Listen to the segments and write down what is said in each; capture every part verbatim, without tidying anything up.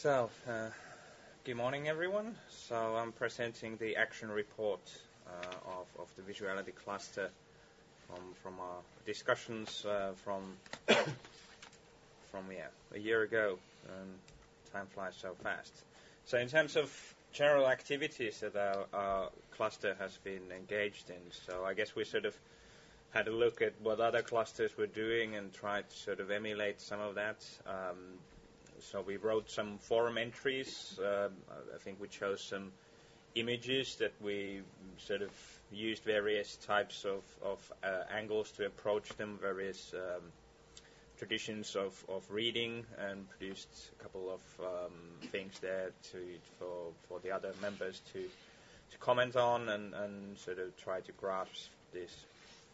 So, uh, good morning, everyone. So, I'm presenting the action report uh, of, of the visuality cluster from from our discussions uh, from from yeah a year ago. And time flies so fast. So, in terms of general activities that our, our cluster has been engaged in, so I guess we sort of had a look at what other clusters were doing and tried to sort of emulate some of that. Um, So we wrote some forum entries. Uh, I think we chose some images that we sort of used various types of, of uh, angles to approach them, various um, traditions of, of reading, and produced a couple of um, things there to for for the other members to to comment on and, and sort of try to grasp this.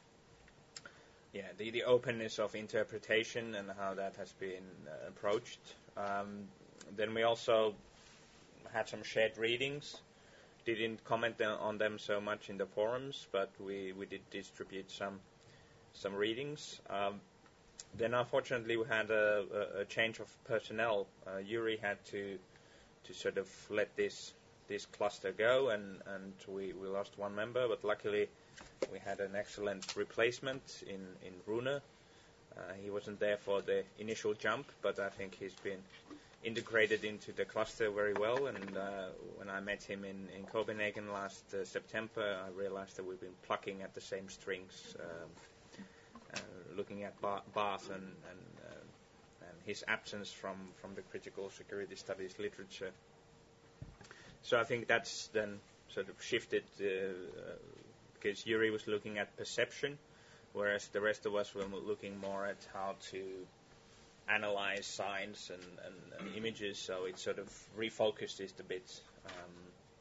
Yeah, the, the openness of interpretation and how that has been uh, approached. Um, then we also had some shared readings. Didn't comment on them so much in the forums, but we, we did distribute some some readings. Um, then unfortunately we had a, a, a change of personnel. Uh, Yuri had to to sort of let this this cluster go, and, and we, we lost one member, but luckily we had an excellent replacement in, in Rune. Uh, he wasn't there for the initial jump, but I think he's been integrated into the cluster very well. And uh, when I met him in, in Copenhagen last uh, September, I realized that we've been plucking at the same strings, um, uh, looking at ba- Bath and, and, uh, and his absence from, from the critical security studies literature. So I think that's then sort of shifted uh, because Yuri was looking at perception, whereas the rest of us were looking more at how to analyze signs and, and, and images, so it sort of refocused it a bit um,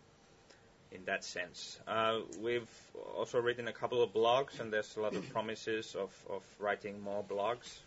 in that sense. Uh, we've also written a couple of blogs, and there's a lot of promises of, of writing more blogs.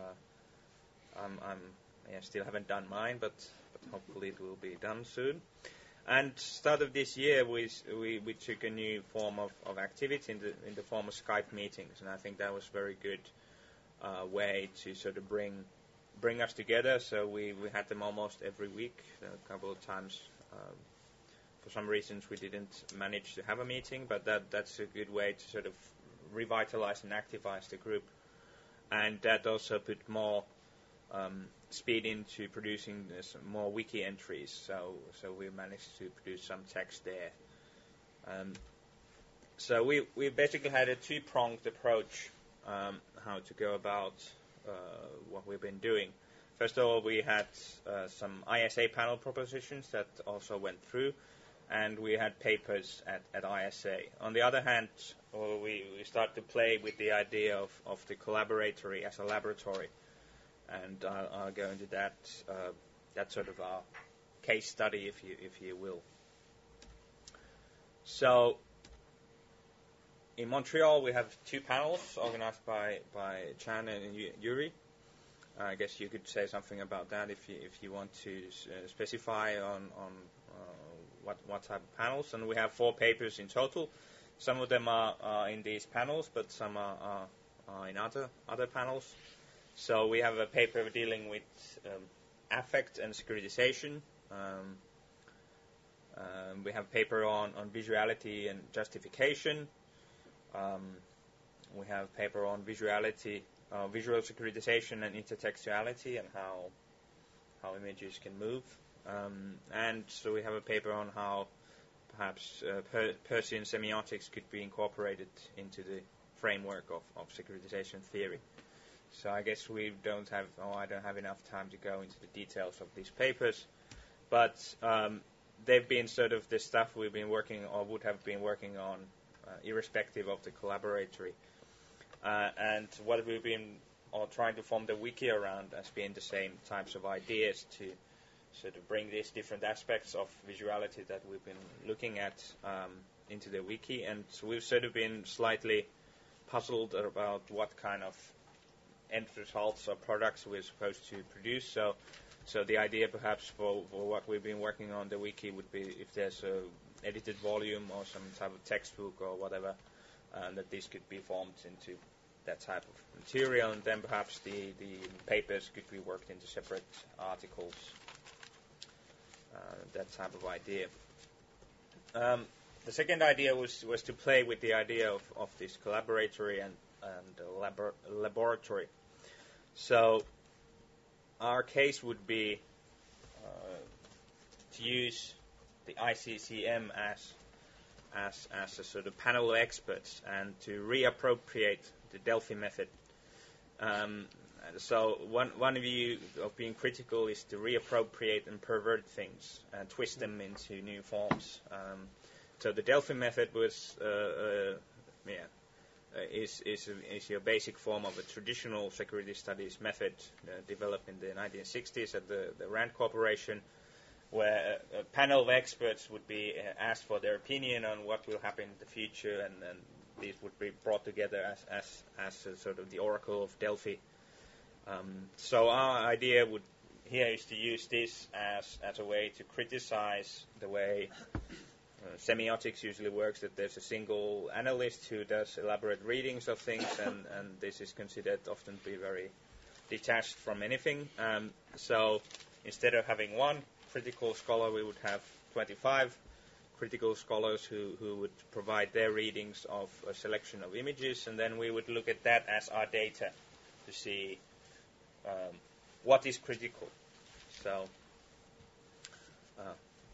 Uh, I'm, I'm, I still haven't done mine, but, but hopefully it will be done soon. And start of this year, we we, we took a new form of, of activity in the in the form of Skype meetings, and I think that was a very good uh, way to sort of bring bring us together. So we, we had them almost every week, a couple of times. Um, for some reasons, we didn't manage to have a meeting, but that that's a good way to sort of revitalize and activize the group, and that also put more Um, speed into producing uh, some more wiki entries, so so we managed to produce some text there. Um, so we we basically had a two-pronged approach um, how to go about uh, what we've been doing. First of all, we had uh, some I S A panel propositions that also went through, and we had papers at, at I S A. On the other hand, uh, we, we started to play with the idea of, of the collaboratory as a laboratory. And I'll, I'll go into that. Uh, that's sort of our case study, if you if you will. So in Montreal, we have two panels organized by by Chan and Yuri. Uh, I guess you could say something about that if you if you want to uh, specify on on uh, what what type of panels. And we have four papers in total. Some of them are, are in these panels, but some are, are, are in other other panels. So we have a paper dealing with um, affect and securitization. Um, um, we have a paper on, on visuality and justification. Um, we have a paper on visuality, uh, visual securitization and intertextuality and how how images can move. Um, and so we have a paper on how perhaps uh, per- Persian semiotics could be incorporated into the framework of, of securitization theory. So I guess we don't have, oh, I don't have enough time to go into the details of these papers, but um, they've been sort of the stuff we've been working or would have been working on, uh, irrespective of the collaboratory. Uh, and what we've been or trying to form the wiki around has been the same types of ideas to sort of bring these different aspects of visuality that we've been looking at um, into the wiki. And so we've sort of been slightly puzzled about what kind of end results or products we're supposed to produce. So so the idea perhaps for, for what we've been working on the wiki would be if there's a edited volume or some type of textbook or whatever, uh, that this could be formed into that type of material, and then perhaps the, the papers could be worked into separate articles. that type of idea. Um, the second idea was was to play with the idea of, of this collaboratory and and uh, labor, laboratory. So our case would be uh, to use the I C C M as as as a sort of panel of experts and to reappropriate the Delphi method. Um, and so one one view of being critical is to reappropriate and pervert things and twist them into new forms. Um, so the Delphi method was uh, uh, yeah. Uh, is, is, is your basic form of a traditional security studies method uh, developed in the nineteen sixties at the, the RAND Corporation, where a, a panel of experts would be uh, asked for their opinion on what will happen in the future, and, and these would be brought together as, as, as a sort of the Oracle of Delphi. Um, so our idea would here is to use this as, as a way to criticize the way Uh, semiotics usually works, that there's a single analyst who does elaborate readings of things, and, and this is considered often to be very detached from anything. Um, so instead of having one critical scholar, we would have twenty-five critical scholars who, who would provide their readings of a selection of images, and then we would look at that as our data to see um, what is critical. So uh,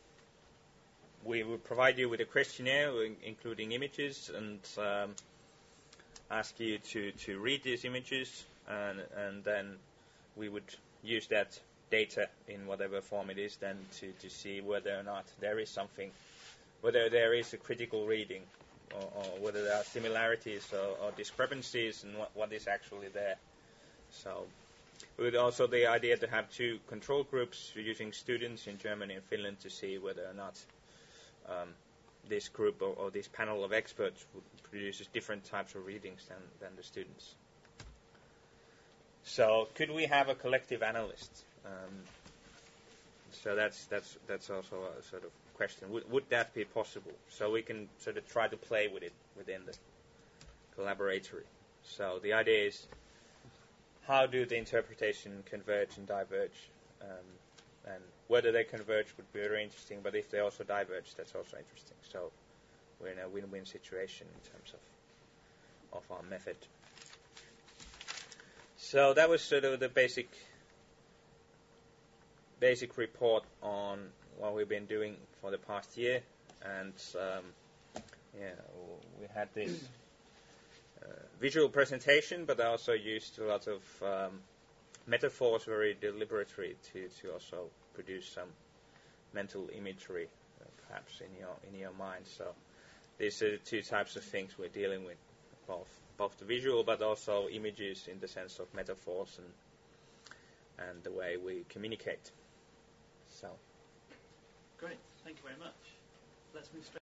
we will provide you with a questionnaire including images and um, ask you to, to read these images, and, and then we would use that data in whatever form it is then to, to see whether or not there is something, whether there is a critical reading, or, or whether there are similarities or, or discrepancies in what, what is actually there. So with also the idea to have two control groups using students in Germany and Finland to see whether or not Um, this group or, or this panel of experts produces different types of readings than, than the students. So could we have a collective analyst? Um, so that's that's that's also a sort of question. Would, would that be possible? So we can sort of try to play with it within the collaboratory. So the idea is, how do the interpretation converge and diverge? Um, and whether they converge would be very interesting, but if they also diverge, that's also interesting. So we're in a win-win situation in terms of of our method. So that was sort of the basic basic report on what we've been doing for the past year, and um, yeah, we had this uh, visual presentation, but I also used a lot of um, metaphors very deliberately to, to also produce some mental imagery, uh, perhaps in your in your mind. So these are the two types of things we're dealing with, both both the visual but also images in the sense of metaphors and and the way we communicate. So great, thank you very much. Let's move straight